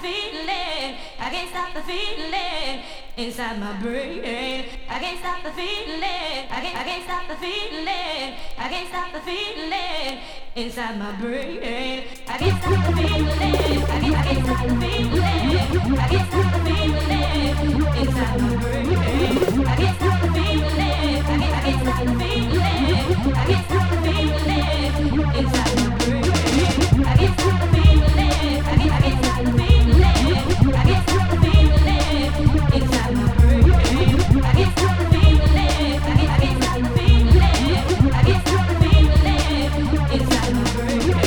feeling. I can't stop the feeling inside my brain. I can't stop the feeling. I can't stop the feeling. I can't stop the feeling inside my brain. I can't stop the feeling. I can't stop the feeling. I can't stop the feeling inside my brain. I can't stop the feeling. I can't stop the feeling. I can't stop the feeling inside my brain. I can't stop the feeling. I can't stop the feeling. I can't stop the feeling inside my brain. I can't stop the feeling. I can't stop the feeling. I can't stop the feeling inside my brain.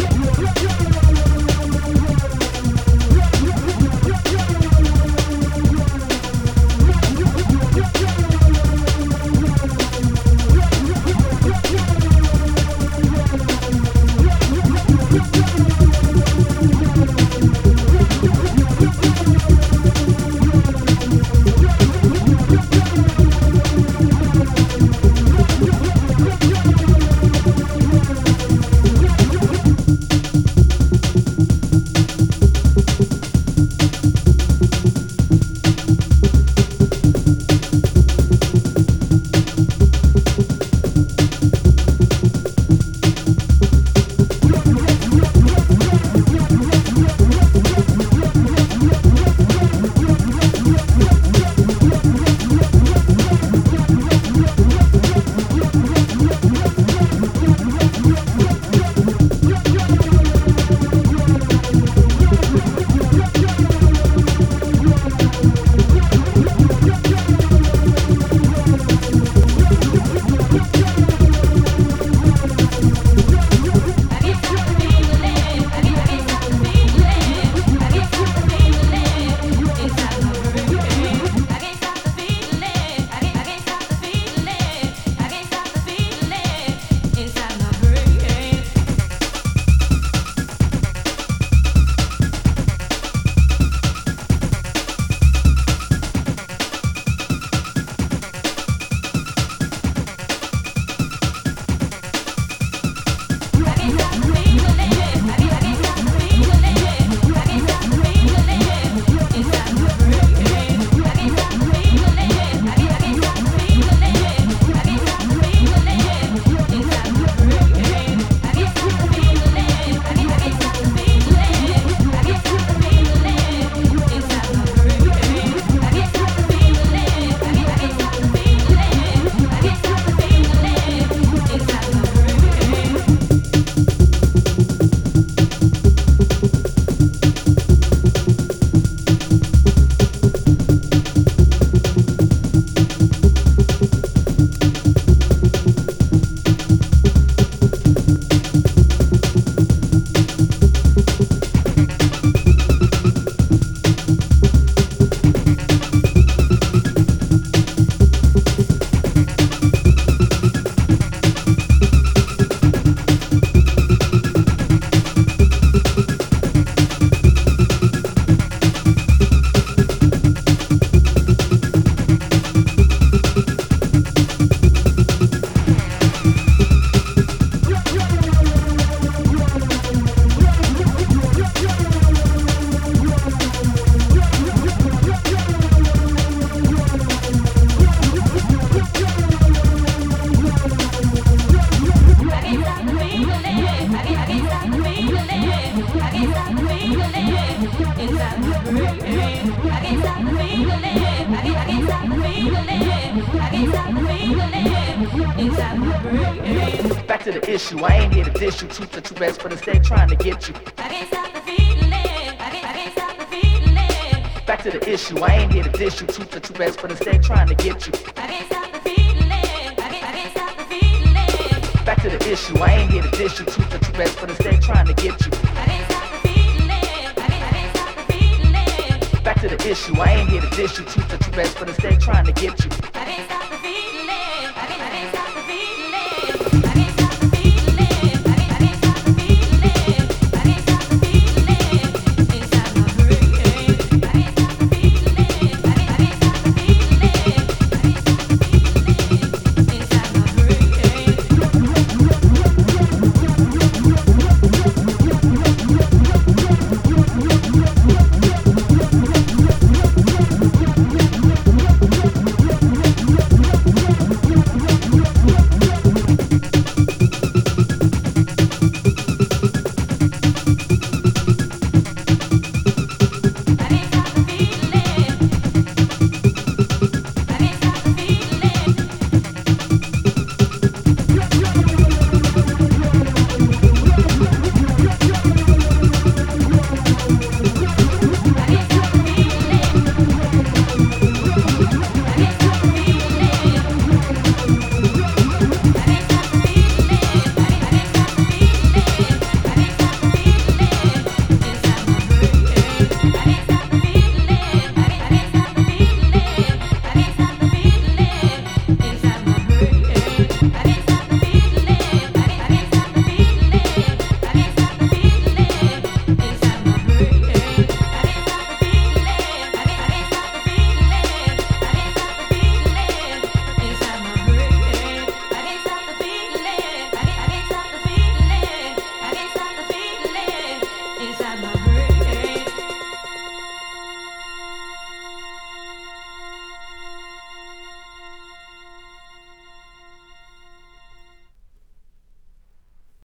Back to the issue, I ain't here to dish you. Truth to rest, but instead trying to get you. I can't stop the feeling. I can't stop the feeling. Back to the issue, I ain't here to dish you. Truth to rest, but instead trying to get you. I can't stop the feeling. I can't stop the feeling. Back to the issue, I ain't here to dish you. Truth to rest, but instead trying to get you. I can't stop the feeling. I can't stop the feeling. Back to the issue, I ain't here to dish you. Truth to rest, but instead trying to get you.